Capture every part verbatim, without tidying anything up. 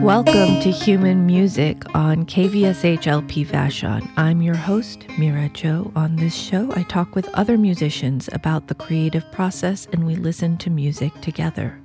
Welcome to Human Music on K V S H L P Vashon. I'm your host, Mira Jo. On this show, I talk with other musicians about the creative process and we listen to music together.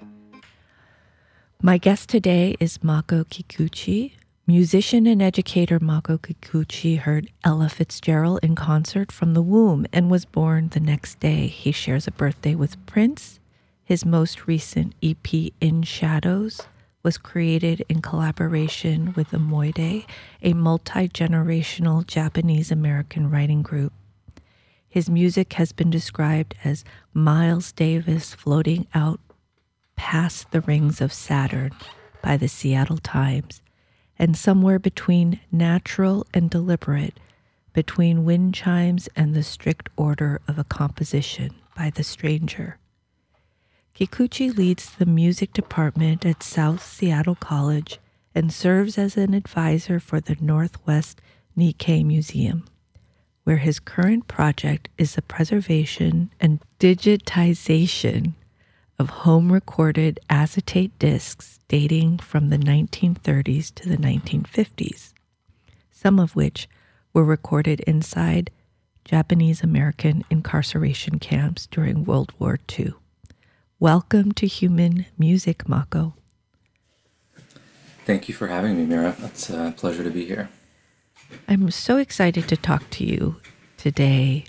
My guest today is Mako Kikuchi. Musician and educator Mako Kikuchi heard Ella Fitzgerald in concert from the womb and was born the next day. He shares a birthday with Prince. His most recent E P, In Shadows, was created in collaboration with Amoide, a multi-generational Japanese-American writing group. His music has been described as Miles Davis floating out past the rings of Saturn by the Seattle Times, and somewhere between natural and deliberate, between wind chimes and the strict order of a composition by The Stranger. Kikuchi leads the music department at South Seattle College and serves as an advisor for the Northwest Nikkei Museum, where his current project is the preservation and digitization of home-recorded acetate discs dating from the nineteen thirties to the nineteen fifties, some of which were recorded inside Japanese-American incarceration camps during World War Two. Welcome to Human Music, Mako. Thank you for having me, Mira. It's a pleasure to be here. I'm so excited to talk to you today.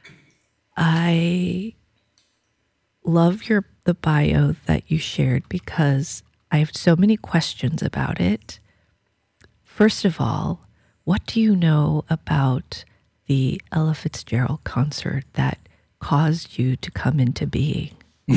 I love your the bio that you shared because I have so many questions about it. First of all, what do you know about the Ella Fitzgerald concert that caused you to come into being?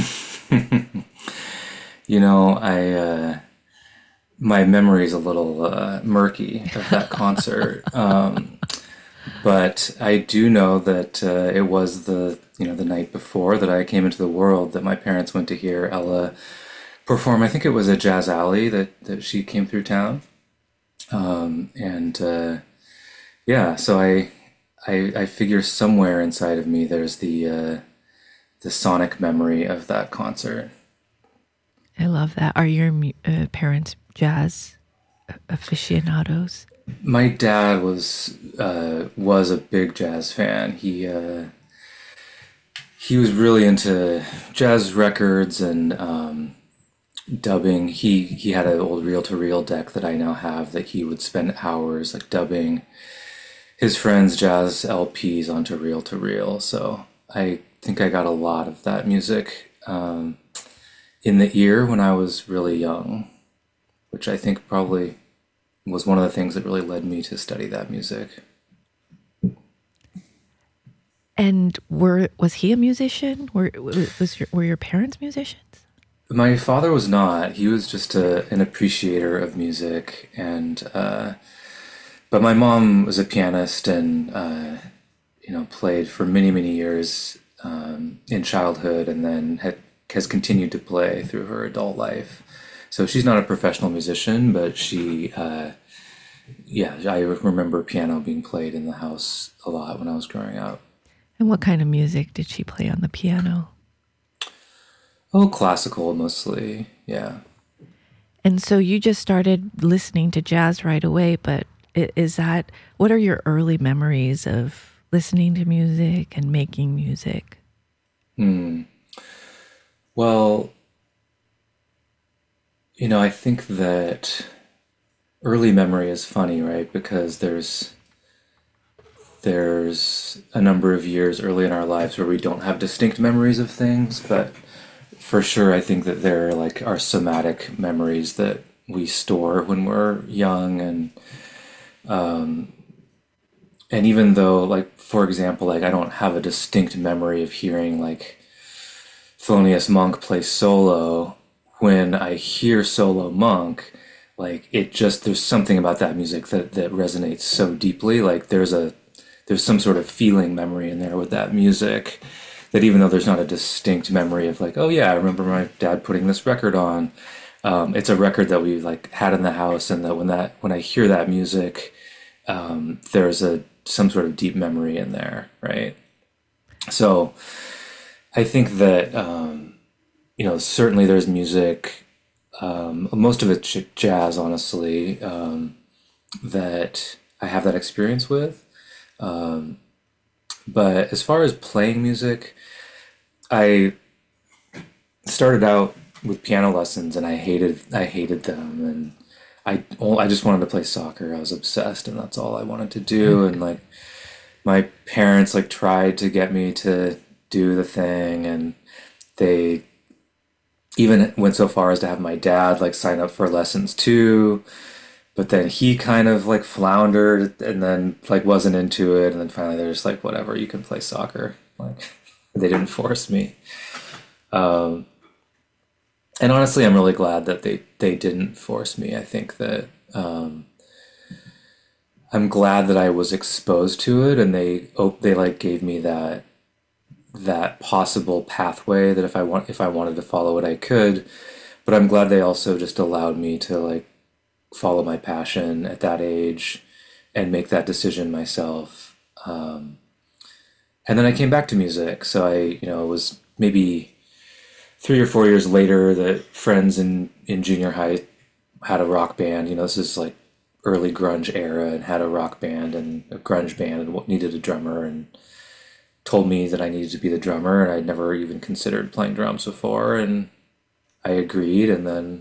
You know, I uh, my memory is a little uh, murky of that concert, um, but I do know that uh, it was the you know the night before that I came into the world that my parents went to hear Ella perform. I think it was a Jazz Alley that that she came through town, um, and uh, yeah, so I, I I figure somewhere inside of me there's the uh, the sonic memory of that concert. I love that. Are your uh, parents jazz aficionados? My dad was uh, was a big jazz fan. He uh, he was really into jazz records and um, dubbing. He he had an old reel-to-reel deck that I now have that he would spend hours like dubbing his friends' jazz L Ps onto reel-to-reel. So I think I got a lot of that music um, in the ear when I was really young, which I think probably was one of the things that really led me to study that music. And were was he a musician? Were was your, were your parents musicians? My father was not. He was just a, an appreciator of music, and uh, but my mom was a pianist and uh, you know played for many many years. Um, in childhood, and then had, has continued to play through her adult life. So she's not a professional musician, but she, uh, yeah, I remember piano being played in the house a lot when I was growing up. And what kind of music did she play on the piano? Oh, classical mostly, yeah. And so you just started listening to jazz right away, but is that, what are your early memories of listening to music and making music? Hmm. Well, you know, I think that early memory is funny, right? Because there's there's a number of years early in our lives where we don't have distinct memories of things, but for sure, I think that there are like our somatic memories that we store when we're young, and um, and even though, like, for example, like I don't have a distinct memory of hearing like Thelonious Monk play solo, when I hear solo Monk, like it just, there's something about that music that, that resonates so deeply. Like there's a, there's some sort of feeling memory in there with that music that even though there's not a distinct memory of like, oh yeah, I remember my dad putting this record on. Um, it's a record that we like had in the house, and that when that, when I hear that music, um, there's a, some sort of deep memory in there, right? So I think that, um, you know, certainly there's music um, most of it's j- jazz, honestly, um, that I have that experience with. But as far as playing music, I started out with piano lessons and I hated I hated them, and I well, I just wanted to play soccer. I was obsessed and that's all I wanted to do, and like my parents like tried to get me to do the thing, and they even went so far as to have my dad like sign up for lessons too, but then he kind of like floundered and then like wasn't into it, and then finally they're just like, whatever, you can play soccer. Like they didn't force me. And honestly, I'm really glad that they they didn't force me. I think that um, I'm glad that I was exposed to it, and they op- they like gave me that that possible pathway that if I want if I wanted to follow it, I could. But I'm glad they also just allowed me to like follow my passion at that age and make that decision myself. And then I came back to music, so I you know it was maybe three or four years later that friends in in junior high had a rock band. You know, this is like early grunge era, and had a rock band and a grunge band and needed a drummer, and told me that I needed to be the drummer, and I'd never even considered playing drums before, and I agreed, and then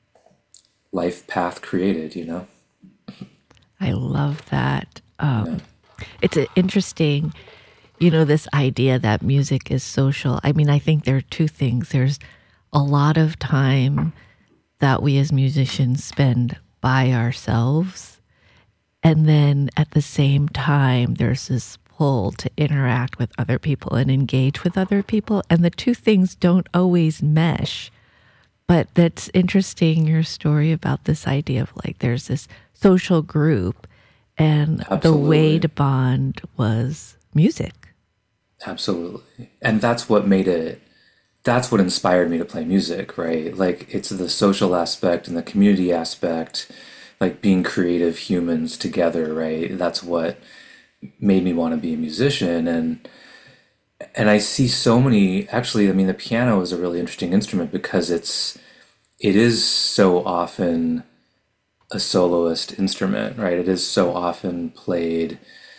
life path created, you know? I love that. Yeah, Um, it's a- interesting, you know, this idea that music is social. I mean, I think there are two things. There's a lot of time that we as musicians spend by ourselves. And then at the same time, there's this pull to interact with other people and engage with other people. And the two things don't always mesh. But that's interesting, your story about this idea of like there's this social group, and the way absolutely. to bond was music. Absolutely. And that's what made it, that's what inspired me to play music, right? Like it's the social aspect and the community aspect, like being creative humans together, right? That's what made me want to be a musician. And and I see so many, actually, I mean the piano is a really interesting instrument because it's it is so often a soloist instrument, right? It is so often played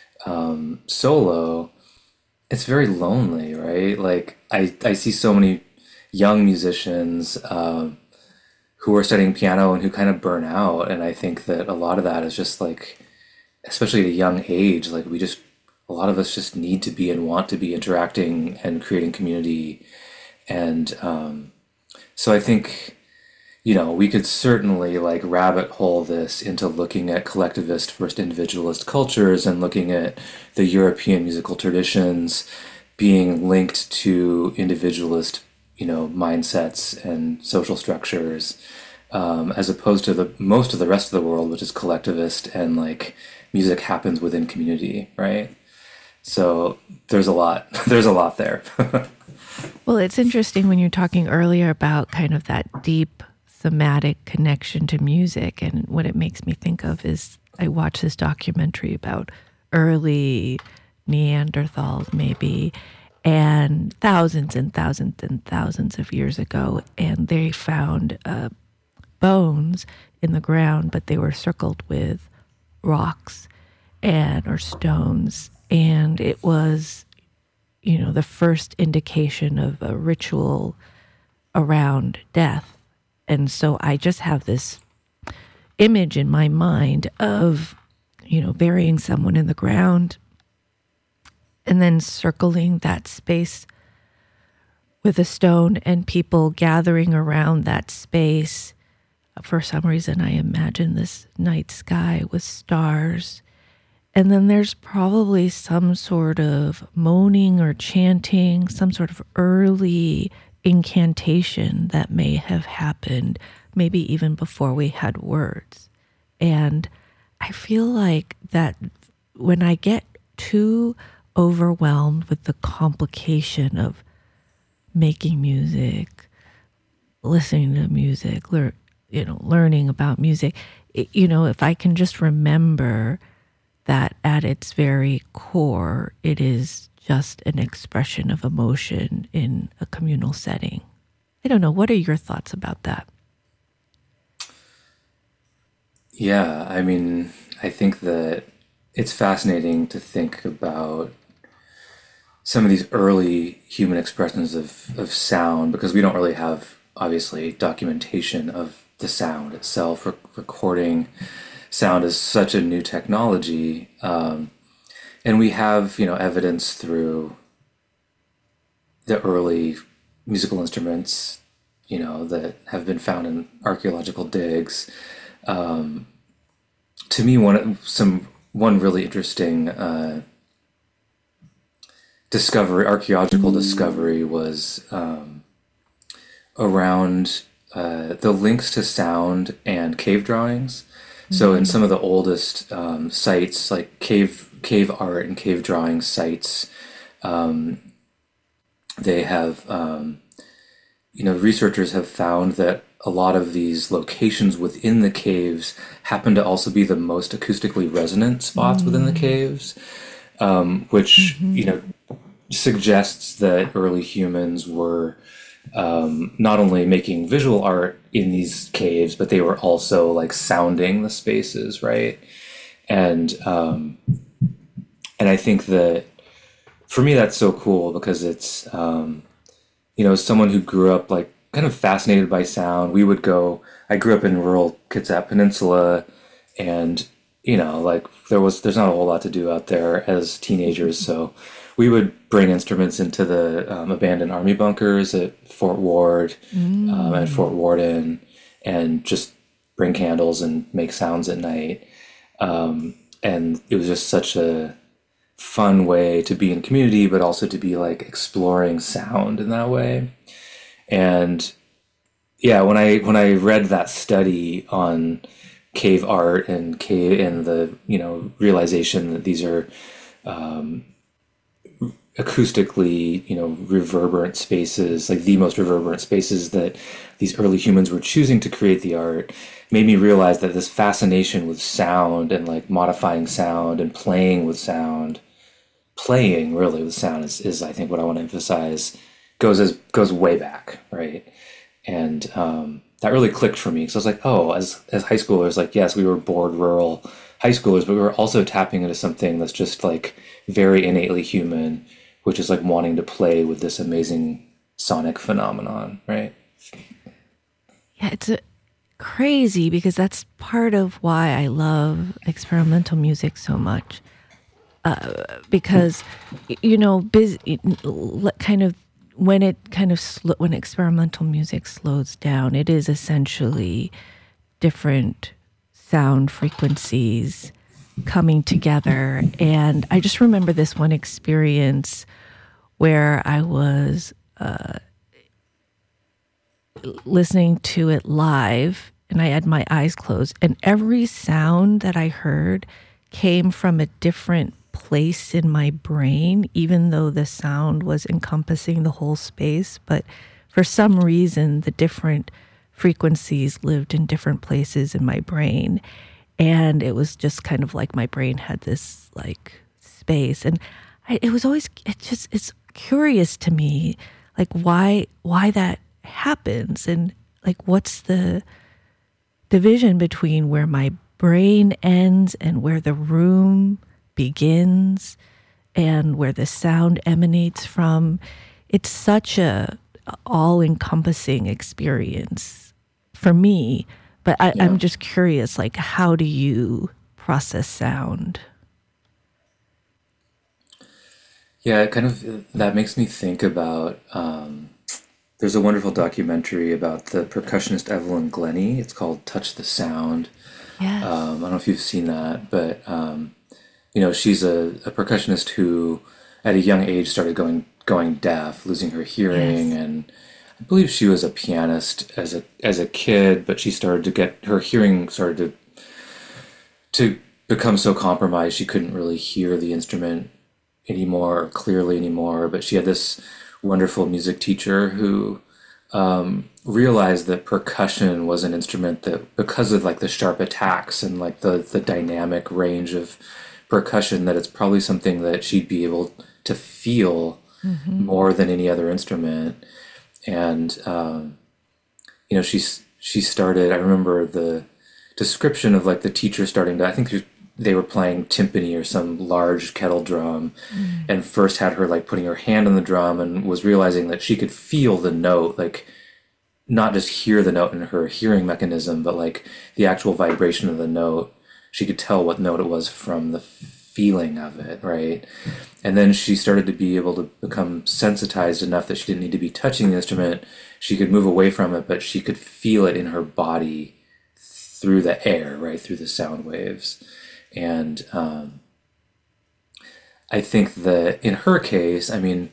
solo. It's very lonely, right? Like I, I see so many young musicians um, who are studying piano and who kind of burn out, and I think that a lot of that is just like, especially at a young age, like we just a lot of us just need to be and want to be interacting and creating community, and um, so I think you know, we could certainly like rabbit hole this into looking at collectivist versus individualist cultures and looking at the European musical traditions being linked to individualist, you know, mindsets and social structures, um, as opposed to the most of the rest of the world, which is collectivist and like music happens within community, right? So there's a lot. There's a lot there. Well, it's interesting when you're talking earlier about kind of that deep thematic connection to music. And what it makes me think of is I watched this documentary about early Neanderthals, maybe, and thousands and thousands and thousands of years ago. And they found uh, bones in the ground, but they were circled with rocks and or stones. And it was, you know, the first indication of a ritual around death. And so I just have this image in my mind of, you know, burying someone in the ground and then circling that space with a stone and people gathering around that space. For some reason, I imagine this night sky with stars. And then there's probably some sort of moaning or chanting, some sort of early incantation that may have happened, maybe even before we had words. And I feel like that when I get too overwhelmed with the complication of making music, listening to music, lear, you know, learning about music, it, you know, if I can just remember that at its very core, it is just an expression of emotion in a communal setting. I don't know. What are your thoughts about that? Yeah, I mean, I think that it's fascinating to think about some of these early human expressions of, of sound because we don't really have, obviously, documentation of the sound itself. Re- recording sound is such a new technology. Um, and we have, you know, evidence through the early musical instruments, you know, that have been found in archaeological digs. To me, one some one really interesting uh, discovery, archaeological discovery, was um, around uh, the links to sound and cave drawings. So, in some of the oldest um, sites, like cave cave art and cave drawing sites, they have um, you know researchers have found that a lot of these locations within the caves happen to also be the most acoustically resonant spots within the caves, which Mm-hmm. you know suggests that early humans were not only making visual art in these caves, but they were also like sounding the spaces, right? And um, and I think that for me that's so cool because it's um, you know, as someone who grew up like kind of fascinated by sound, we would go. I grew up in rural Kitsap Peninsula, and you know, like there was there's not a whole lot to do out there as teenagers, so we would bring instruments into the um, abandoned army bunkers at Fort Ward um, and Mm. Fort Worden, and just bring candles and make sounds at night. And it was just such a fun way to be in community, but also to be like exploring sound in that way. And yeah, when I when I read that study on cave art and cave and the you know realization that these are acoustically you know reverberant spaces, like the most reverberant spaces that these early humans were choosing to create the art, made me realize that this fascination with sound and like modifying sound and playing with sound, playing really with sound is, is I think what I want to emphasize, goes as goes way back, right? And um, that really clicked for me because I was like, oh, as as high schoolers, like yes, we were bored rural high schoolers, but we were also tapping into something that's just like very innately human, which is like wanting to play with this amazing sonic phenomenon, right? Yeah, it's a, crazy because that's part of why I love experimental music so much. Because, y- you know, busy, kind of when it kind of sl- when experimental music slows down, it is essentially different sound frequencies coming together. And I just remember this one experience where I was listening to it live and I had my eyes closed, and every sound that I heard came from a different place in my brain, even though the sound was encompassing the whole space. But for some reason, the different frequencies lived in different places in my brain. And it was just kind of like my brain had this like space. And I, it was always, it just, it's curious to me, like why, why that happens and like what's the division between where my brain ends and where the room begins and where the sound emanates from. It's such a all-encompassing experience for me, but I, Yeah. I'm just curious, like how do you process sound? Yeah, it kind of that makes me think about um, there's a wonderful documentary about the percussionist Evelyn Glennie. It's called Touch the Sound. Um, I Yes. don't know if you've seen that, but um, you know, she's a, a percussionist who at a young age started going going deaf, losing her hearing, Yes. and I believe she was a pianist as a as a kid, but she started to get her hearing started to to become so compromised she couldn't really hear the instrument anymore or clearly anymore. But she had this wonderful music teacher who realized that percussion was an instrument that, because of like the sharp attacks and like the the dynamic range of percussion, that it's probably something that she'd be able to feel Mm-hmm. more than any other instrument. And um, you know, she's she started. I remember the description of like the teacher starting to, I think they were playing timpani or some large kettle drum, mm. and first had her like putting her hand on the drum and was realizing that she could feel the note, like not just hear the note in her hearing mechanism, but like the actual vibration of the note. She could tell what note it was from the feeling of it, right? And then she started to be able to become sensitized enough that she didn't need to be touching the instrument. She could move away from it, but she could feel it in her body through the air, right, through the sound waves. And um, I think that in her case, I mean,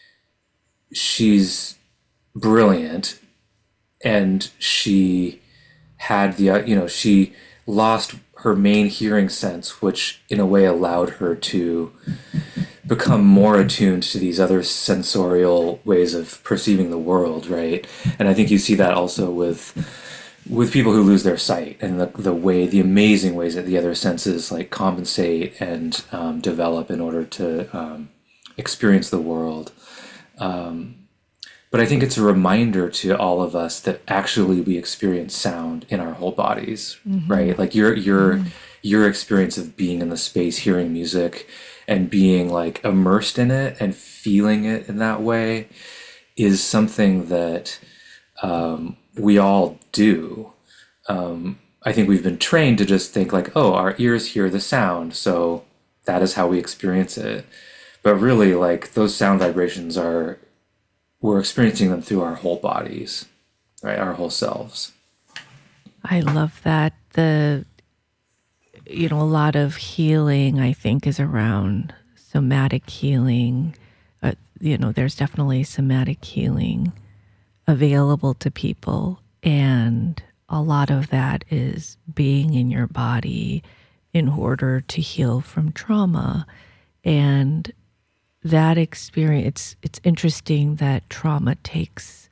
she's brilliant, and she had the, uh, you know, she lost her main hearing sense, which in a way allowed her to become more attuned to these other sensorial ways of perceiving the world, right? And I think you see that also with with people who lose their sight, and the the way, the amazing ways that the other senses like compensate and um, develop in order to um, experience the world. Um, but I think it's a reminder to all of us that actually we experience sound in our whole bodies, mm-hmm. right? Like your your mm-hmm. your experience of being in the space, hearing music, and being like immersed in it and feeling it in that way is something that um, we all do. Um, I think we've been trained to just think like, oh, our ears hear the sound, so that is how we experience it. But really, like, those sound vibrations are, we're experiencing them through our whole bodies, right? Our whole selves. I love that. The, you know, a lot of healing, I think, is around somatic healing. Uh, you know, there's definitely somatic healing available to people. And a lot of that is being in your body in order to heal from trauma. And that experience, it's, it's interesting that trauma takes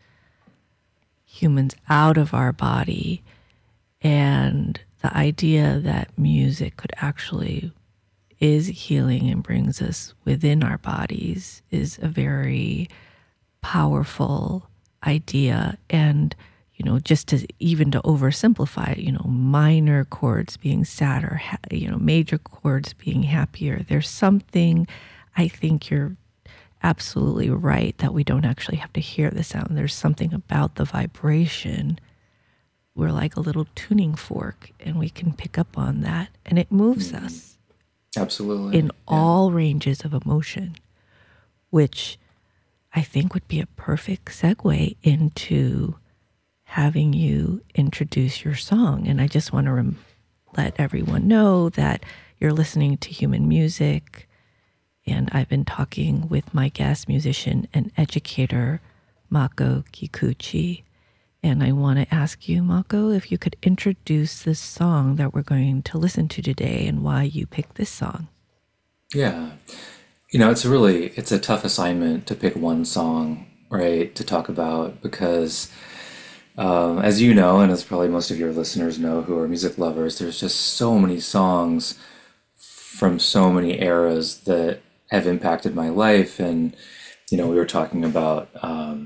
humans out of our body, and the idea that music could actually is healing and brings us within our bodies is a very powerful idea. And, you know, just to even to oversimplify it, you know, minor chords being sadder, ha- you know, major chords being happier. There's something, I think you're absolutely right, that we don't actually have to hear the sound. There's something about the vibration. We're like a little tuning fork, and we can pick up on that, and it moves mm-hmm. us. Absolutely. In yeah. all ranges of emotion, which I think would be a perfect segue into having you introduce your song. And I just want to rem- let everyone know that you're listening to Human Music, and I've been talking with my guest musician and educator, Mako Kikuchi. And I want to ask you, Mako, if you could introduce this song that we're going to listen to today and why you picked this song. Yeah. You know, it's a really, it's a tough assignment to pick one song, right, to talk about, because um, as you know, and as probably most of your listeners know who are music lovers, there's just so many songs from so many eras that have impacted my life. And, you know, we were talking about um,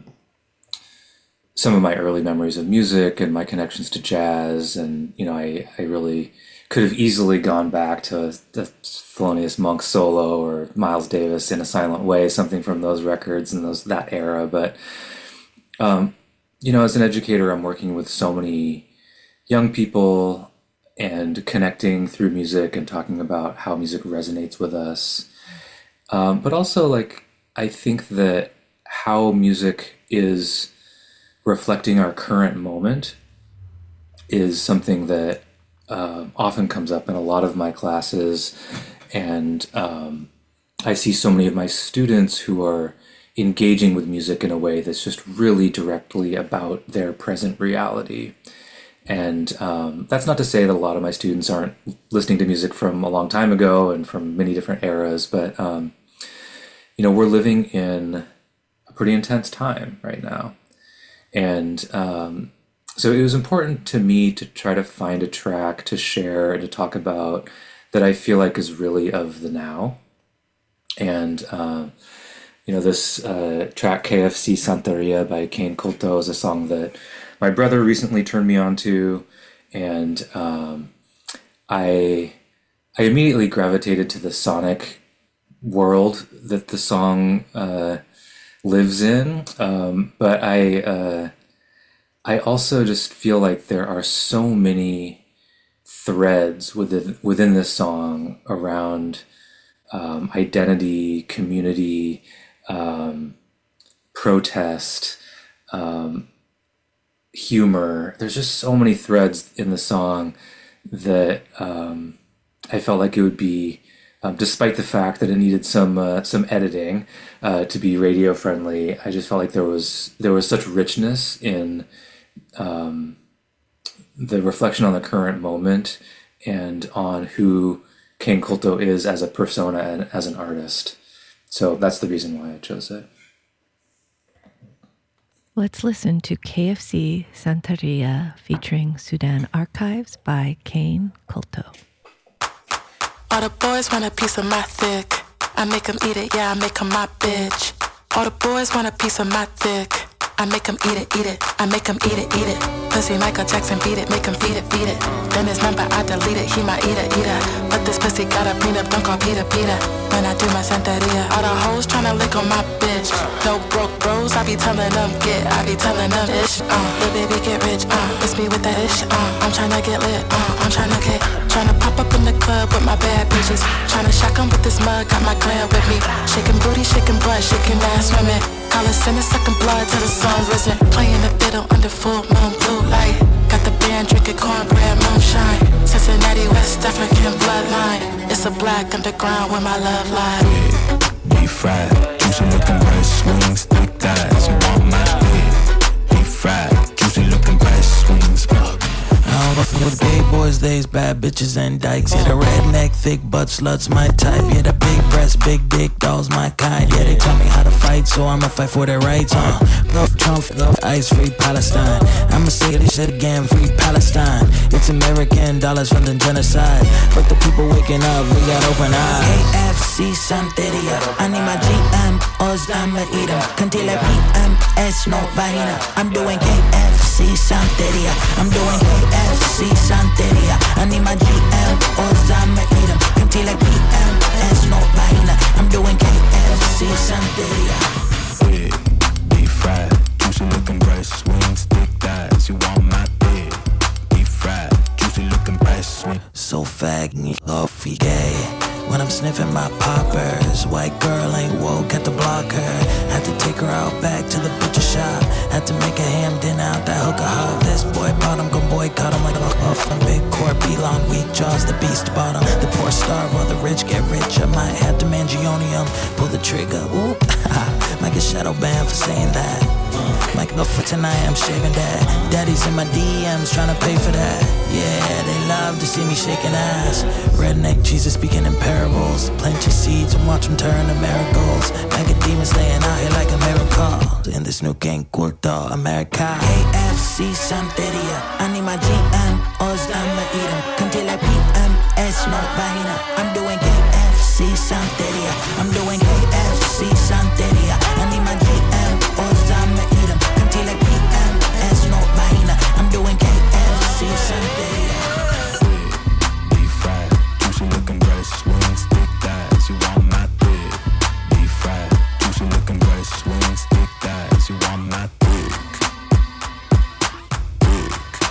some of my early memories of music and my connections to jazz. And, you know, I, I really could have easily gone back to the Thelonious Monk solo or Miles Davis in a Silent Way, something from those records and those that era. But, um, you know, as an educator, I'm working with so many young people and connecting through music and talking about how music resonates with us. Um, but also, like, I think that how music is reflecting our current moment is something that uh, often comes up in a lot of my classes. And um, I see so many of my students who are engaging with music in a way that's just really directly about their present reality. And um, that's not to say that a lot of my students aren't listening to music from a long time ago and from many different eras, but, um, you know, we're living in a pretty intense time right now. And um, so it was important to me to try to find a track to share and to talk about that I feel like is really of the now. And, uh, you know, this uh, track K F C Santeria by Kane Kulto is a song that my brother recently turned me on to, and um, I I immediately gravitated to the sonic world that the song uh, lives in. Um, but I uh, I also just feel like there are so many threads within within this song around um, identity, community, um, protest, um, humor. There's just so many threads in the song that um, I felt like it would be, um, despite the fact that it needed some uh, some editing uh, to be radio friendly. I just felt like there was there was such richness in um, the reflection on the current moment and on who Kane Kulto is as a persona and as an artist. So that's the reason why I chose it. Let's listen to K F C Santeria featuring Sudan Archives by Kane Kulto. All the boys want a piece of my thick. I make them eat it, yeah, I make them my bitch. All the boys want a piece of my thick. I make them eat it, eat it. I make them eat it, eat it. Pussy Michael Jackson beat it, make him feed it, feed it. Then his number I delete it, he my eater, eater. But this pussy got a prenup, don't call Peter, Peter. When I do my Santeria, all the hoes tryna lick on my bitch. No broke bros, I be telling them get, I be telling them ish. Uh, little baby get rich, uh, it's me with that ish. Uh, I'm tryna get lit, uh, I'm tryna get, tryna pop up in the club with my bad bitches. Tryna shock 'em with this mug, got my gram with me. Shaking booty, shaking butt, shaking ass women. Call us in and sucking blood till the sun's risen. Playing the fiddle under full moon blue light. Got the band drinking cornbread moonshine. Cincinnati West African bloodline. It's a black underground where my love lies. Deep fried, juicy looking breast wings, thick thighs. You want my dick? Deep fried, juicy looking breast wings. Uh. I don't go for the gay boys, they's bad bitches and dykes. Yeah, the redneck, thick butt sluts my type. Yeah, the big breast, big dick dolls my kind. Yeah, they tell me how to fight, so I'ma fight for their rights. Uh, love Trump, love ice, free Palestine. I'ma say this shit again, free Palestine. It's American dollars from the genocide, but the people waking up, we got open eyes. K F C Santeria, I need my G M, Oz, I'ma eat 'em. Cantilla P M S, no vaina. I'm doing K F C Santeria, I'm doing K F C Santeria. I need my G M, Oz, I'ma eat 'em. Cantilla P M S, no vaina. I'm doing K F C Santeria. Big, deep fried, juicy looking breast wings, thick thighs. You want my dick? Deep fried, juicy looking breast wings. So faggy, love gay. When I'm sniffing my poppers, white girl ain't woke, had to block her. Had to take her out back to the butcher shop. Had to make a ham dinner out that hooker hop. This boy bottom, gon' boycott him like a huff. From big court, belong weak jaws, the beast bottom. The poor starve while the rich get richer. Might have to mangionium, pull the trigger. Oop, might get shadow banned for saying that. Like look for tonight, I'm shaving that. Daddy's in my D Ms tryna pay for that. Yeah, they love to see me shaking ass. Redneck Jesus speaking in parables. Plant your seeds and watch them turn to marigolds. Macademias laying out here like a miracle. In this new Kane Kulto, America. K F C Santeria, I need my G M, Oz, I'ma eat 'em. Cantilla P M S, no vaina. I'm doing K F C Santeria, I'm doing K F C Santeria. I need my G M, Oz, I'ma eat 'em. Cantilla P M S, no vaina. I'm doing K F C Santeria. Deep fried, juicy looking breast wings, thick thighs. You want my dick? Deep fried, juicy looking breast wings, thick thighs. You want my dick? Dick,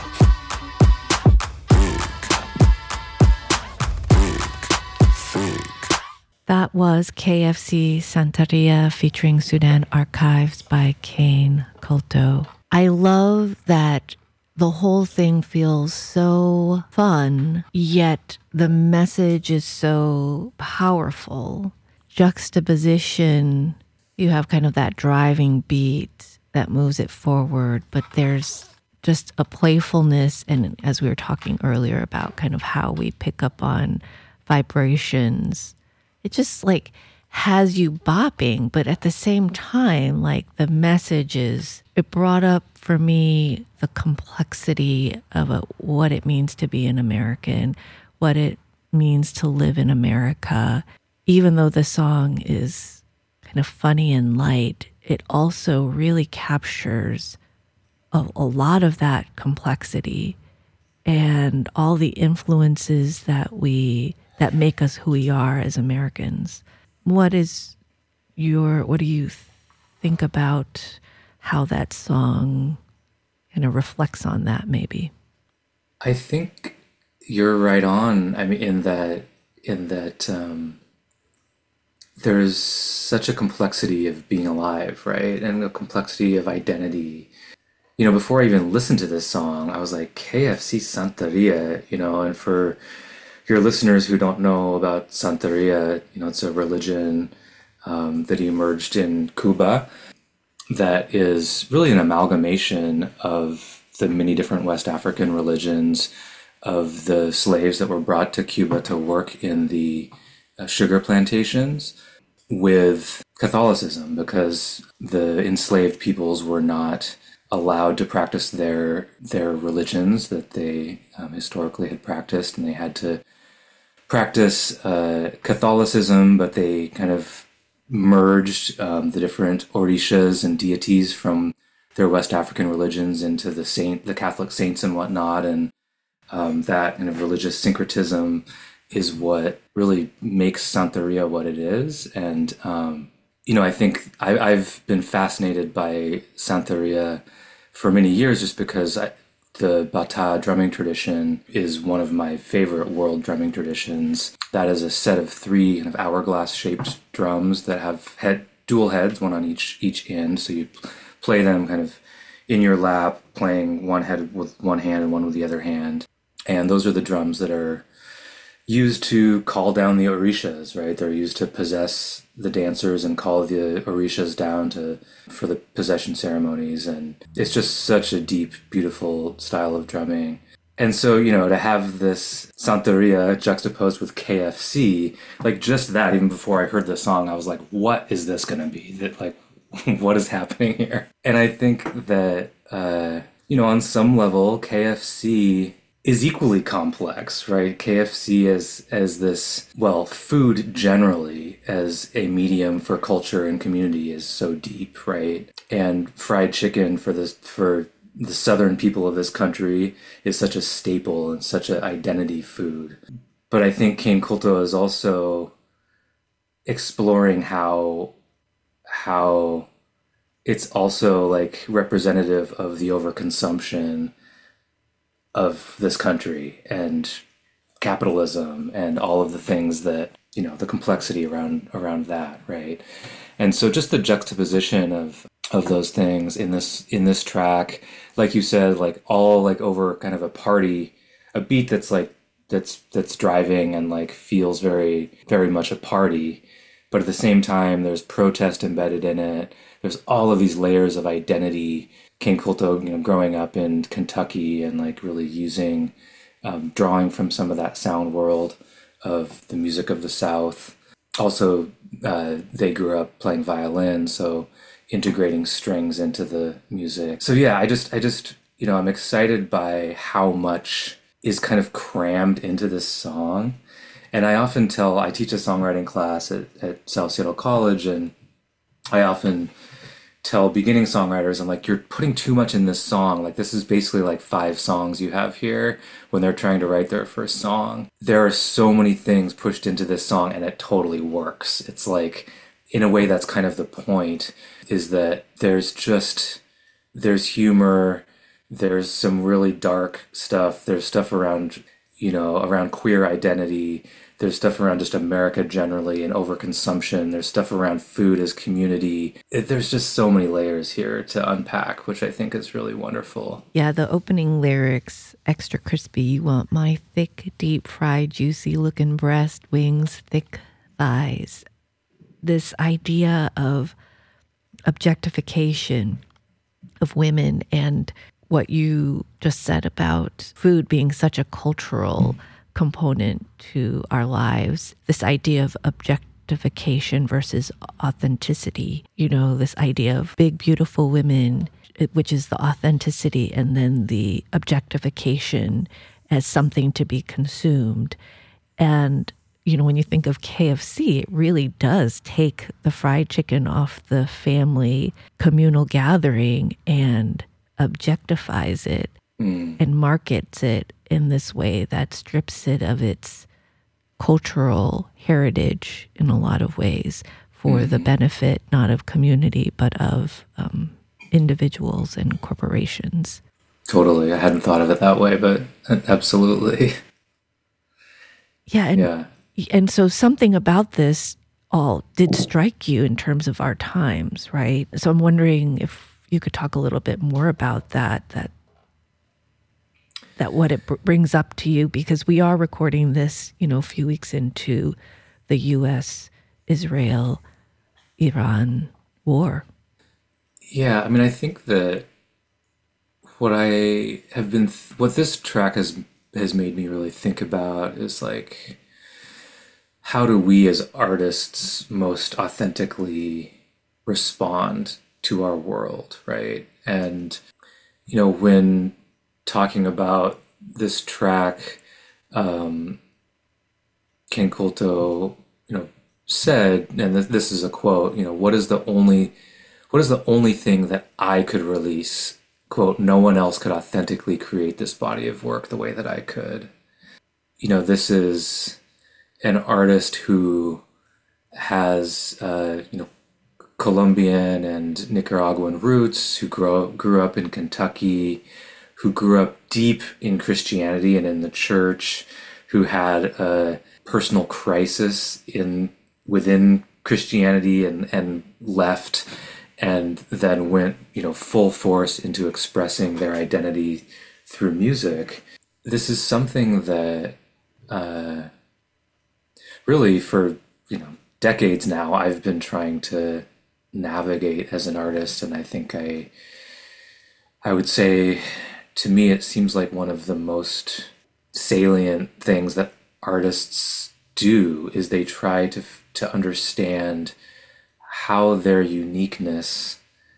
dick, dick, dick. That was K F C Santeria featuring Sudan Archives by Kane Kulto. I love that the whole thing feels so fun, yet the message is so powerful. Juxtaposition, you have kind of that driving beat that moves it forward, but there's just a playfulness, and as we were talking earlier about kind of how we pick up on vibrations, it just like has you bopping, but at the same time, like the message is, it brought up for me the complexity of a, what it means to be an American, what it means to live in America. Even though the song is kind of funny and light, it also really captures a, a lot of that complexity and all the influences that we that make us who we are as Americans. What is your what do you think about how that song kind of reflects on that, maybe? I think you're right on. I mean, in that in that um, there's such a complexity of being alive, right? And a complexity of identity. You know, before I even listened to this song, I was like, K F C Santeria, you know, and for your listeners who don't know about Santeria, you know, it's a religion um, that emerged in Cuba that is really an amalgamation of the many different West African religions, of the slaves that were brought to Cuba to work in the uh, sugar plantations, with Catholicism, because the enslaved peoples were not allowed to practice their their religions that they um, historically had practiced, and they had to practice uh, Catholicism, but they kind of merged um, the different orishas and deities from their West African religions into the saint, the Catholic saints and whatnot, and um, that kind of religious syncretism is what really makes Santeria what it is. And um, you know, I think I, I've been fascinated by Santeria for many years, just because I, the Bata drumming tradition is one of my favorite world drumming traditions. That is a set of three kind of hourglass-shaped drums that have head dual heads, one on each each end. So you play them kind of in your lap, playing one head with one hand and one with the other hand. And those are the drums that are used to call down the orishas, right? They're used to possess the dancers and call the orishas down to for the possession ceremonies. And it's just such a deep, beautiful style of drumming. And so, you know, to have this Santeria juxtaposed with K F C, like just that, even before I heard the song, I was like, what is this going to be? That, like, what is happening here? And I think that, uh, you know, on some level, K F C is equally complex, right? K F C as as this, well, food generally as a medium for culture and community is so deep, right? And fried chicken for this for the southern people of this country is such a staple and such an identity food. But I think Cain Kulto is also exploring how how it's also like representative of the overconsumption of this country and capitalism and all of the things that, you know, the complexity around around that, right? And so just the juxtaposition of of those things in this in this track, like you said, like all like over kind of a party, a beat that's like that's that's driving and like feels very very much a party, but at the same time there's protest embedded in it. There's all of these layers of identity. Cain Kulto, you know, growing up in Kentucky and like really using, um, drawing from some of that sound world of the music of the South. Also, uh, they grew up playing violin, so integrating strings into the music. So yeah, I just, I just, you know, I'm excited by how much is kind of crammed into this song. And I often tell, I teach a songwriting class at, at Salcedo College, and I often tell beginning songwriters, I'm like, you're putting too much in this song. Like, this is basically like five songs you have here when they're trying to write their first song. There are so many things pushed into this song, and it totally works. It's like, in a way, that's kind of the point, is that there's just, there's humor, there's some really dark stuff, there's stuff around, you know, around queer identity, there's stuff around just America generally and overconsumption. There's stuff around food as community. It, there's just so many layers here to unpack, which I think is really wonderful. Yeah, the opening lyrics, extra crispy, you want my thick, deep fried, juicy looking breast, wings, thick thighs. This idea of objectification of women and what you just said about food being such a cultural component to our lives, this idea of objectification versus authenticity, you know, this idea of big, beautiful women, which is the authenticity, and then the objectification as something to be consumed. And, you know, when you think of K F C, it really does take the fried chicken off the family communal gathering and objectifies it mm. and markets it in this way that strips it of its cultural heritage in a lot of ways for mm-hmm. the benefit not of community but of um, individuals and corporations. Totally. I hadn't thought of it that way, but absolutely. Yeah. And, yeah. and so something about this all did strike you in terms of our times, right? So I'm wondering if you could talk a little bit more about that, that, that what it br- brings up to you, because we are recording this, you know, a few weeks into the U S Israel Iran war. Yeah. I mean, I think that what I have been, th- what this track has has made me really think about is like, how do we as artists most authentically respond to our world, right? And, you know, when talking about this track, um, Ken Kulto, you know, said, and th- this is a quote, you know, what is the only, what is the only thing that I could release? Quote, no one else could authentically create this body of work the way that I could. You know, this is an artist who has, uh, you know, Colombian and Nicaraguan roots, who grew, grew up in Kentucky, who grew up deep in Christianity and in the church, who had a personal crisis in within Christianity and, and left, and then went, you know, full force into expressing their identity through music. This is something that uh, really for, you know, decades now I've been trying to navigate as an artist, and I think I I would say to me it seems like one of the most salient things that artists do is they try to to understand how their uniqueness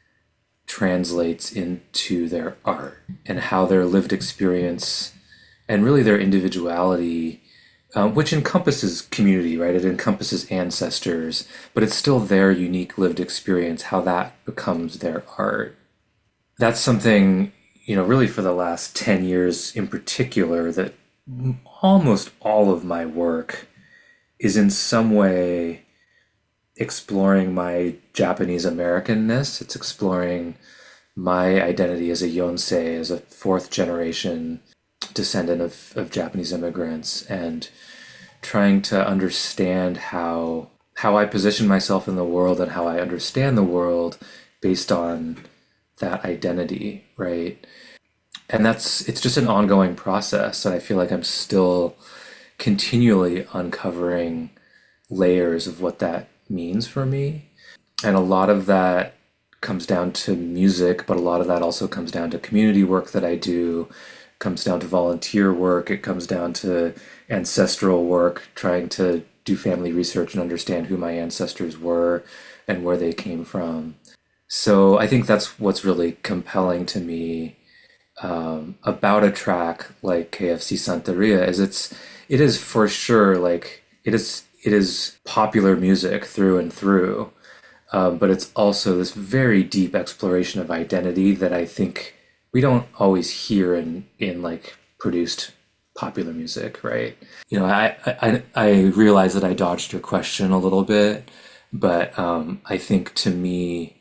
translates into their art and how their lived experience and really their individuality, um, which encompasses community, right? It encompasses ancestors, but it's still their unique lived experience, how that becomes their art. That's something, you know, really for the last ten years in particular, that almost all of my work is in some way exploring my Japanese Americanness. It's exploring my identity as a Yonsei, as a fourth generation descendant of, of Japanese immigrants, and trying to understand how how I position myself in the world and how I understand the world based on that identity, right? And that's it's just an ongoing process, and I feel like I'm still continually uncovering layers of what that means for me. And a lot of that comes down to music, but a lot of that also comes down to community work that I do, comes down to volunteer work, it comes down to ancestral work, trying to do family research and understand who my ancestors were and where they came from. So I think that's what's really compelling to me um, about a track like K F C Santeria, is it's it is for sure like it is It is popular music through and through, um, but it's also this very deep exploration of identity that I think we don't always hear in, in like produced popular music, right? You know, I, I, I realize that I dodged your question a little bit, but um, I think to me,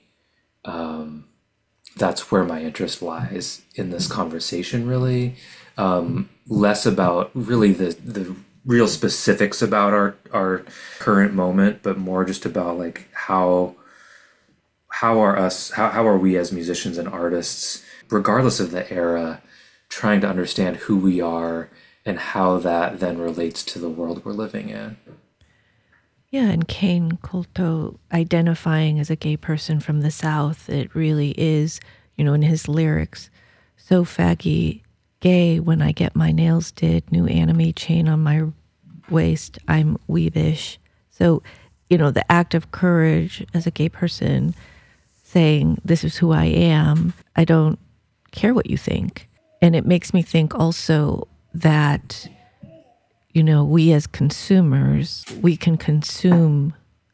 um, that's where my interest lies in this conversation, really. Um, less about really the, the real specifics about our, our current moment, but more just about like how how are us how, how are we as musicians and artists, regardless of the era, trying to understand who we are and how that then relates to the world we're living in. Yeah, and Ken Kulto identifying as a gay person from the South, it really is, you know, in his lyrics, so faggy, gay when I get my nails did, new anime chain on my waist, I'm weebish. So, you know, the act of courage as a gay person saying, this is who I am, I don't care what you think. And it makes me think also that, you know, we as consumers, we can consume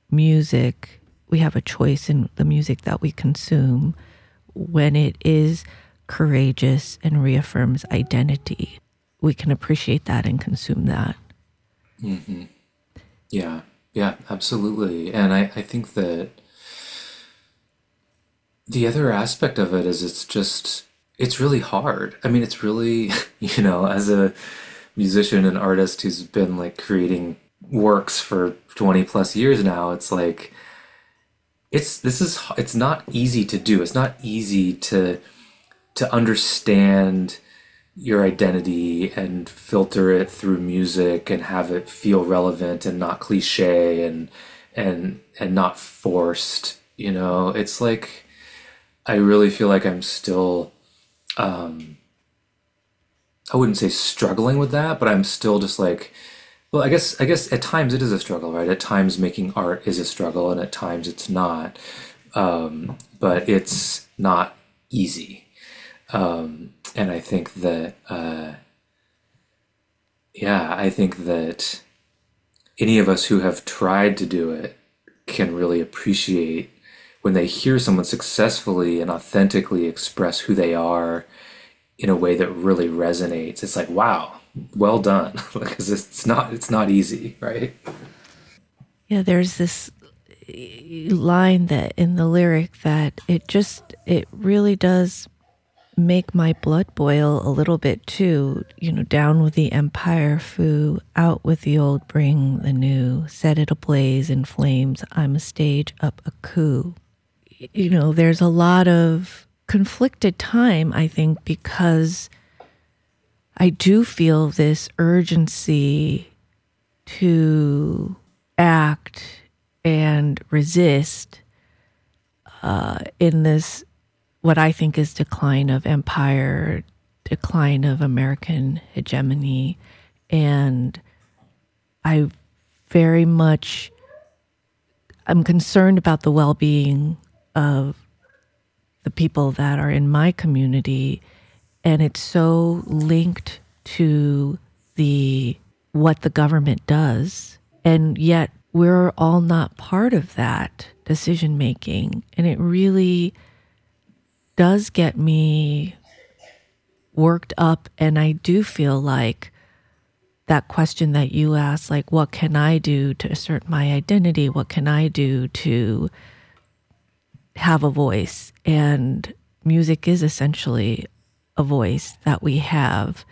music. We have a choice in the music that we consume when it is courageous and reaffirms identity. we can appreciate that and consume that. Mm-hmm. Yeah, yeah, absolutely. And I, I think that the other aspect of it is it's just, it's really hard. I mean, it's really, you know, as a musician and artist who's been like creating works for twenty plus years now, it's like, it's, this is, it's not easy to do. It's not easy to, to understand your identity and filter it through music and have it feel relevant and not cliche and, and, and not forced, you know, it's like, I really feel like I'm still, um, I wouldn't say struggling with that, but I'm still just like, well, I guess, I guess at times it is a struggle, right? At times making art is a struggle and at times it's not. Um, but it's not easy. Um, and I think that, uh, yeah, I think that any of us who have tried to do it can really appreciate when they hear someone successfully and authentically express who they are in a way that really resonates. It's like, wow, well done. Because it's not, it's not easy, right? Yeah, there's this line that in the lyric that it just, it really does make my blood boil a little bit too. You know, down with the empire foo, out with the old, bring the new, set it ablaze in flames, I'm a stage up a coup. You know, there's a lot of conflicted time, I think, because I do feel this urgency to act and resist uh, in this, what I think is decline of empire, decline of American hegemony. And I very much, I'm concerned about the well-being of the people that are in my community. And it's so linked to the, what the government does. And yet we're all not part of that decision making. And it really does get me worked up. And I do feel like that question that you asked, like, what can I do to assert my identity? What can I do to have a voice? And music is essentially a voice that we have.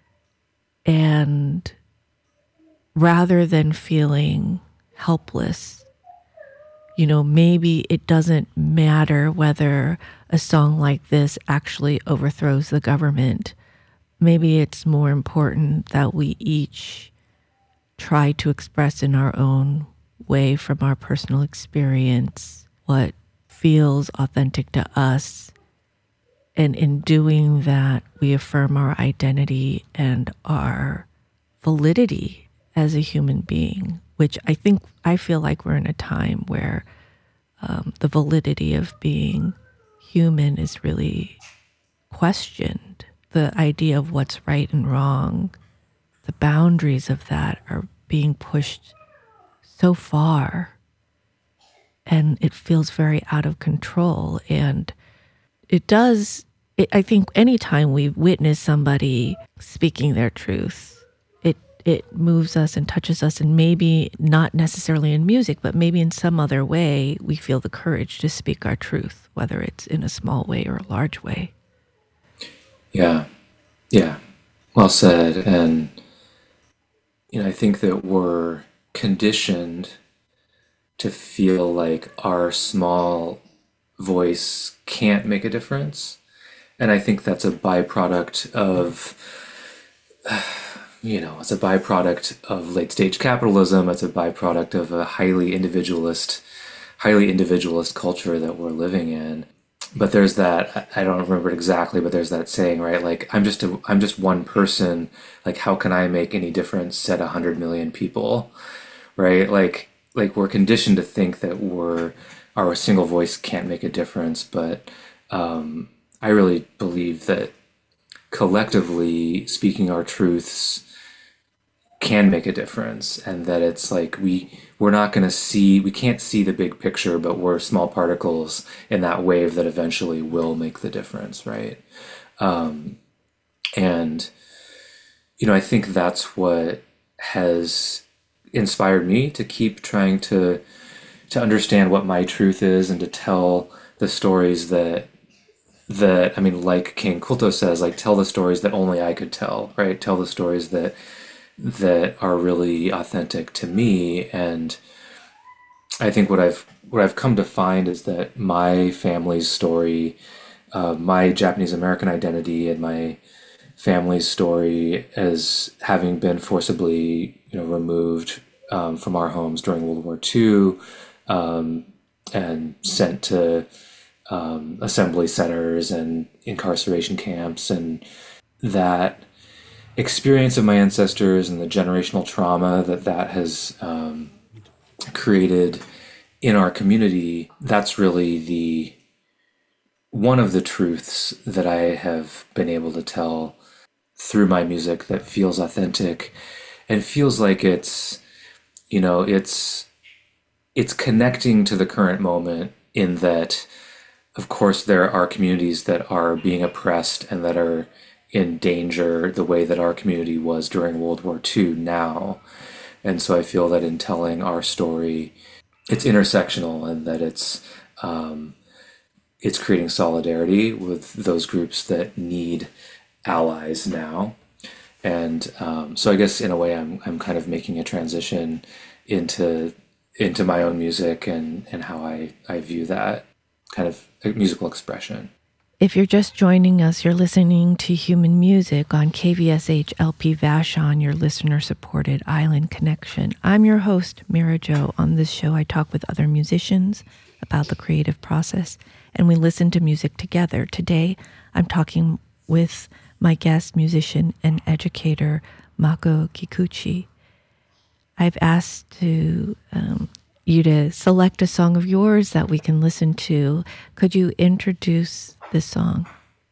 And rather than feeling helpless, you know, maybe it doesn't matter whether a song like this actually overthrows the government. Maybe it's more important that we each try to express in our own way from our personal experience what feels authentic to us. And in doing that, we affirm our identity and our validity as a human being, which I think, I feel like we're in a time where um, the validity of being human is really questioned. The idea of what's right and wrong, the boundaries of that are being pushed so far, and it feels very out of control. And it does, it, I think anytime we witness somebody speaking their truth, it it moves us and touches us, and maybe not necessarily in music, but maybe in some other way, we feel the courage to speak our truth, whether it's in a small way or a large way. Yeah, yeah, well said. And, you know, I think that we're conditioned to feel like our small voice can't make a difference. And I think that's a byproduct of, you know, it's a byproduct of late stage capitalism. It's a byproduct of a highly individualist, highly individualist culture that we're living in. But there's that, I don't remember it exactly, but there's that saying, right? Like, I'm just a, I'm just one person. Like, how can I make any difference? Said a hundred million people, right? Like, like we're conditioned to think that we're, our single voice can't make a difference. But um, I really believe that collectively speaking our truths can make a difference, and that it's like we we're not going to see, we can't see the big picture, but we're small particles in that wave that eventually will make the difference, right? Um, and you know, I think that's what has inspired me to keep trying to to understand what my truth is and to tell the stories that that I mean, like King Kulto says, like tell the stories that only I could tell, right? Tell the stories that that are really authentic to me. And I think what I've what I've come to find is that my family's story, uh, my Japanese American identity, and my family's story as having been forcibly, you know, removed um, from our homes during World War Two, um, and sent to um, assembly centers and incarceration camps, and that experience of my ancestors and the generational trauma that that has um, created in our community, that's really the one of the truths that I have been able to tell through my music that feels authentic and feels like it's, you know, it's it's connecting to the current moment, in that, of course, there are communities that are being oppressed and that are in danger the way that our community was during World War Two now. And so I feel that in telling our story, it's intersectional, and that it's um, it's creating solidarity with those groups that need allies now. And um, so I guess in a way I'm I'm kind of making a transition into into my own music and, and how I, I view that kind of musical expression. If you're just joining us, you're listening to Human Music on K V S H L P Vashon, your listener-supported island connection. I'm your host, Mira Jo. On this show, I talk with other musicians about the creative process, and we listen to music together. Today, I'm talking with my guest musician and educator, Mako Kikuchi. I've asked to um, you to select a song of yours that we can listen to. Could you introduce this song?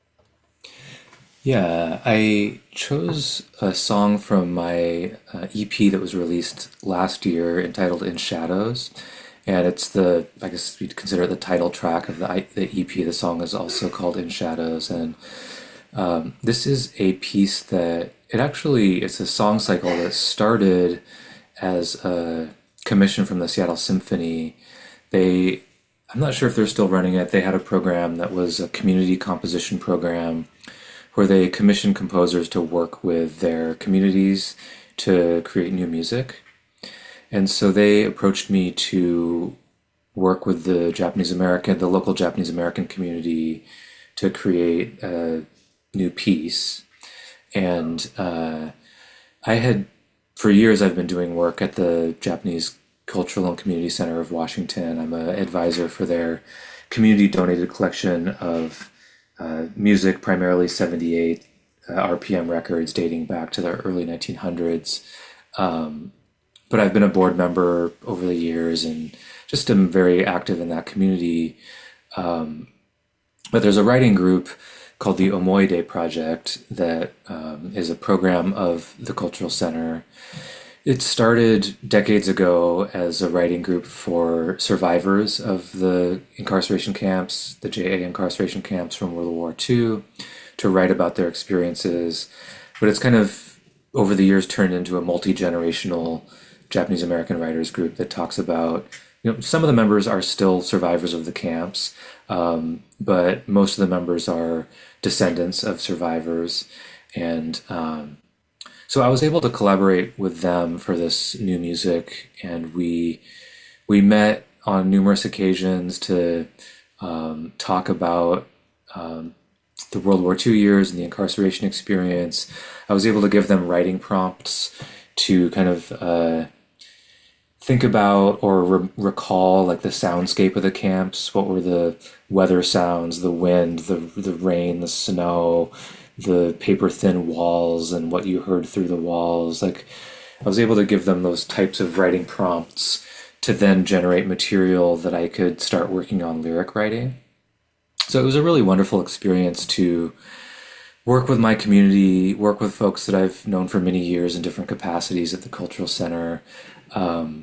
Yeah, I chose a song from my uh, E P that was released last year entitled In Shadows. And it's the, I guess you'd consider it the title track of the, the E P. The song is also called In Shadows. And um, this is a piece that, it actually, it's a song cycle that started as a commission from the Seattle Symphony. They, I'm not sure if they're still running it. They had a program that was a community composition program where they commissioned composers to work with their communities to create new music. And so they approached me to work with the Japanese American, the local Japanese American community to create a new piece. And uh, I had, for years, I've been doing work at the Japanese Cultural and Community Center of Washington. I'm an advisor for their community-donated collection of uh, music, primarily seventy-eight uh, R P M records dating back to the early nineteen hundreds. Um, but I've been a board member over the years and just am very active in that community. Um, but there's a writing group called the Omoide Project that um, is a program of the Cultural Center. It started decades ago as a writing group for survivors of the incarceration camps, the J A incarceration camps from World War Two, to write about their experiences. But it's kind of, over the years, turned into a multi-generational Japanese American writers group that talks about, you know, some of the members are still survivors of the camps, um, but most of the members are descendants of survivors. And um, so I was able to collaborate with them for this new music, and we we met on numerous occasions to um, talk about um, the World War Two years and the incarceration experience. I was able to give them writing prompts to kind of uh, think about or re- recall like the soundscape of the camps. What were the weather sounds, the wind, the the rain, the snow, the paper thin walls, and what you heard through the walls. Like, I was able to give them those types of writing prompts to then generate material that I could start working on lyric writing. So it was a really wonderful experience to work with my community, work with folks that I've known for many years in different capacities at the Cultural Center, um,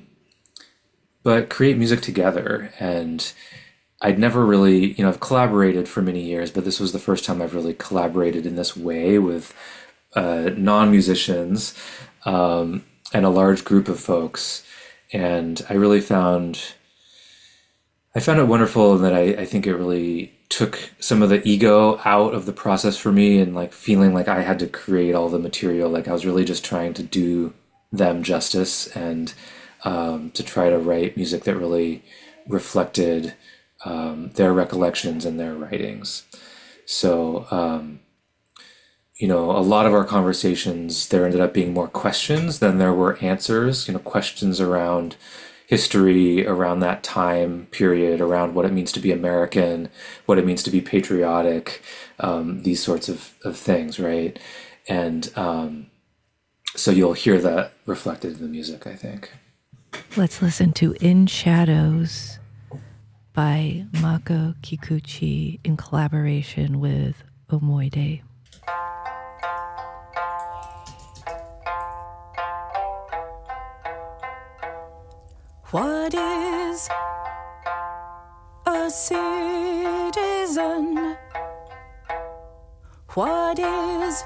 but create music together. And I'd never really, you know, I've collaborated for many years, but this was the first time I've really collaborated in this way with uh, non-musicians um, and a large group of folks. And I really found, I found it wonderful in that I, I think it really took some of the ego out of the process for me, and like feeling like I had to create all the material. Like I was really just trying to do them justice, and um, to try to write music that really reflected um, their recollections and their writings. So, um, you know, a lot of our conversations, there ended up being more questions than there were answers, you know, questions around history, around that time period, around what it means to be American, what it means to be patriotic, um, these sorts of, of things, right? And um, so you'll hear that reflected in the music, I think. Let's listen to In Shadows by Mako Kikuchi in collaboration with Omoide. What is a citizen? What is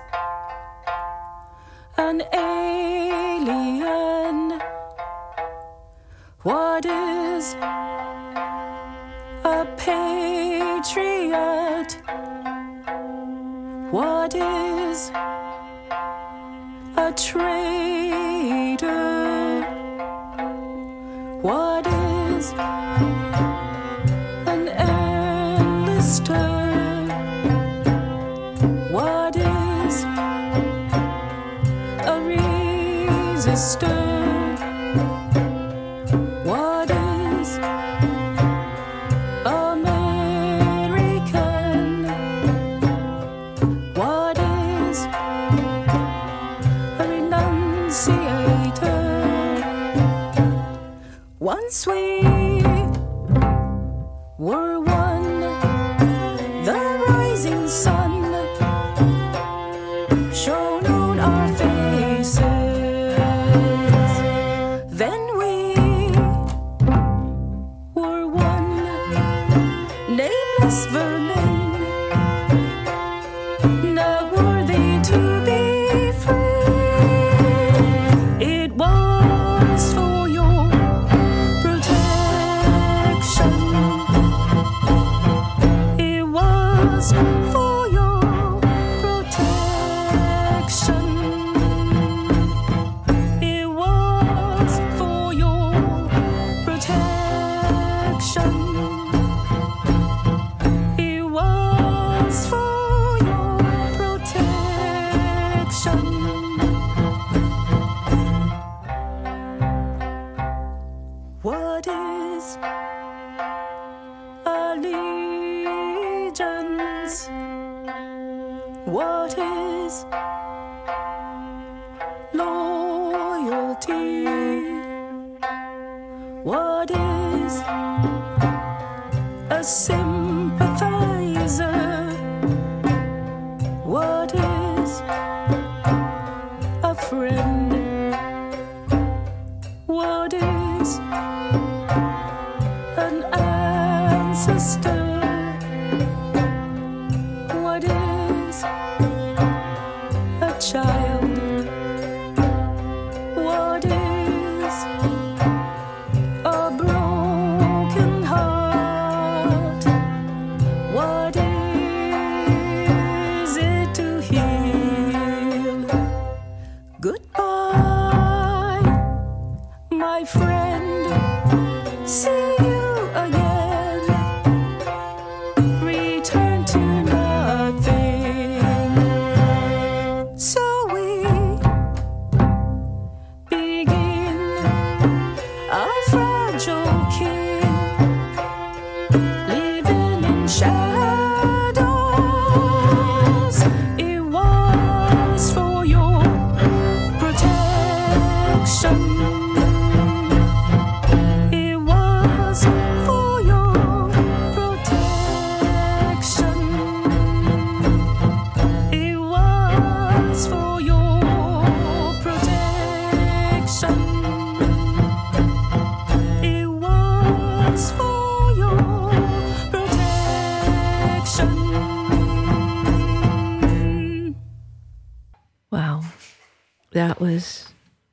an alien? What is a patriot? What is a traitor? What is an enlister? What is a resistor? What is American? What is a renunciator? Once we were one, the rising sun shone on our faces. Then we were one, nameless vermin, not worthy to be free. It was for your protection. It was for your protection. It was for your protection. It was for your protection. What is allegiance? What is loyalty? What is a sympathizer? What is a friend? What is an ancestor? What is a child? What is a broken heart? What is it to heal? Goodbye, my friend. Wow. That was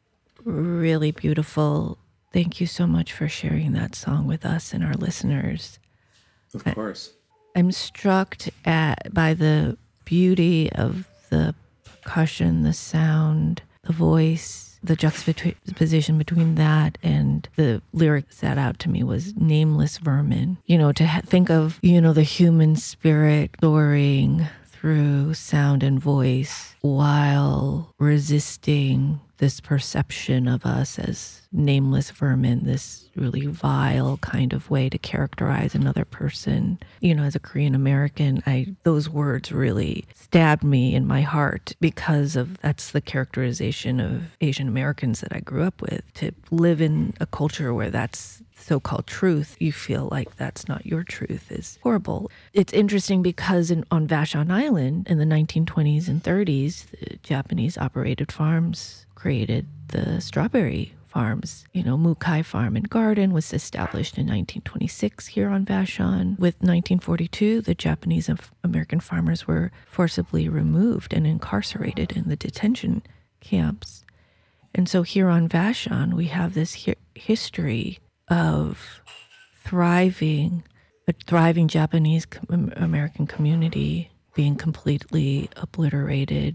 really beautiful. Thank you so much for sharing that song with us and our listeners. Of course. I'm struck at by the beauty of the percussion, the sound, the voice, the juxtaposition between that and the lyric that out to me was nameless vermin. You know, to ha- think of, you know, the human spirit soaring through sound and voice while resisting this perception of us as nameless vermin, this really vile kind of way to characterize another person. You know, as a Korean American, I those words really stabbed me in my heart because of that's the characterization of Asian Americans that I grew up with. To live in a culture where that's so-called truth, you feel like that's not your truth is horrible. It's interesting because in, on Vashon Island in the nineteen twenties and thirties, the Japanese operated farms created the strawberry farms. You know, Mukai Farm and Garden was established in nineteen twenty-six here on Vashon. With nineteen forty-two, the Japanese American farmers were forcibly removed and incarcerated in the detention camps. And so here on Vashon, we have this hi- history of thriving, a thriving Japanese com- American community being completely obliterated,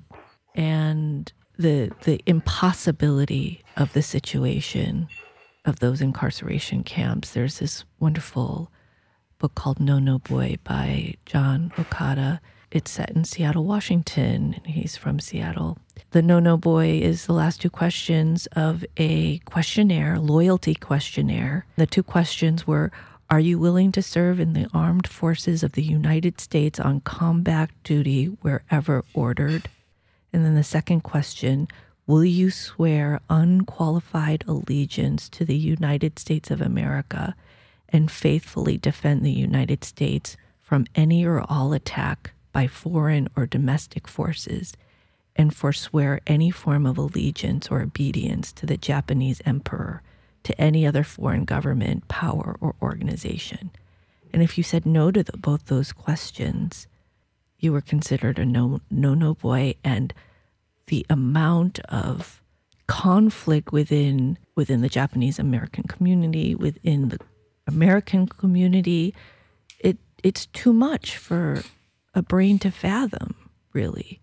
and the the impossibility of the situation of those incarceration camps. There's this wonderful book called No No Boy by John Okada. It's set in Seattle, Washington, and he's from Seattle. The No No Boy is the last two questions of a questionnaire, loyalty questionnaire. The two questions were, are you willing to serve in the armed forces of the United States on combat duty wherever ordered? And then the second question, will you swear unqualified allegiance to the United States of America and faithfully defend the United States from any or all attack by foreign or domestic forces, and forswear any form of allegiance or obedience to the Japanese emperor, to any other foreign government, power, or organization? And if you said no to the, both those questions, you were considered a no, no-no boy, and the amount of conflict within within the Japanese American community, within the American community, it it's too much for a brain to fathom, really.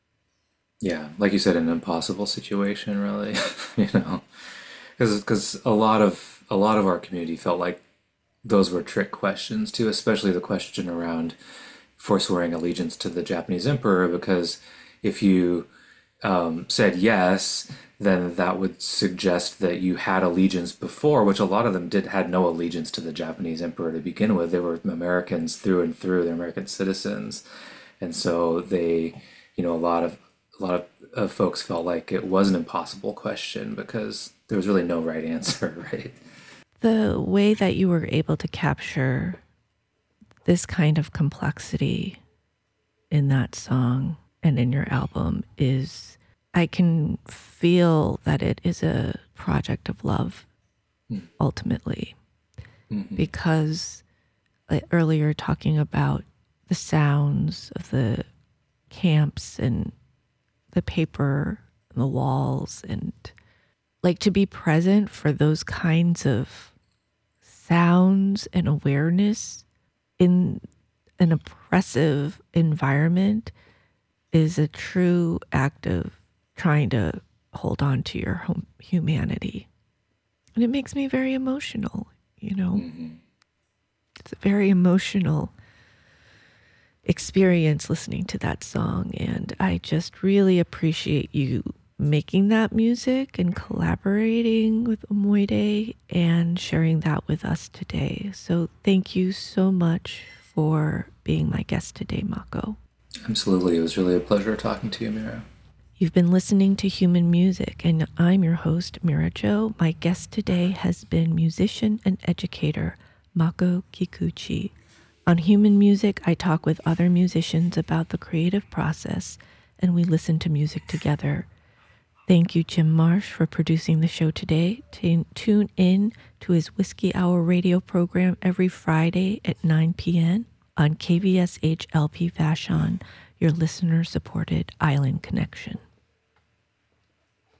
Yeah, like you said, an impossible situation, really. You know, because because a lot of a lot of our community felt like those were trick questions too, especially the question around forswearing allegiance to the Japanese emperor, because if you um, said yes, then that would suggest that you had allegiance before, which a lot of them did had no allegiance to the Japanese emperor to begin with. They were Americans through and through. They're American citizens, and so they, you know, a lot of a lot of, of folks felt like it was an impossible question because there was really no right answer, right? The way that you were able to capture this kind of complexity in that song and in your album is, I can feel that it is a project of love, mm. ultimately, mm-hmm. because like, earlier talking about the sounds of the camps and the paper and the walls, and like to be present for those kinds of sounds and awareness in an oppressive environment is a true act of trying to hold on to your hum- humanity. And it makes me very emotional, you know. Mm-hmm. It's a very emotional experience listening to that song, and I just really appreciate you making that music and collaborating with Omoide and sharing that with us today. So thank you so much for being my guest today, Mako. Absolutely. It was really a pleasure talking to you, Mira. You've been listening to Human Music, and I'm your host, Mira Jo. My guest today has been musician and educator Mako Kikuchi. On Human Music, I talk with other musicians about the creative process, and we listen to music together. Thank you, Jim Marsh, for producing the show today. T- tune in to his Whiskey Hour radio program every Friday at nine p.m. on K V S H L P Vashon, your listener-supported island connection.